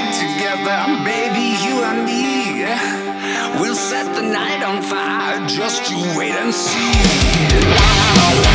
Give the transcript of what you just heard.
together, baby, you and me. We'll set the night on fire, just you wait and see.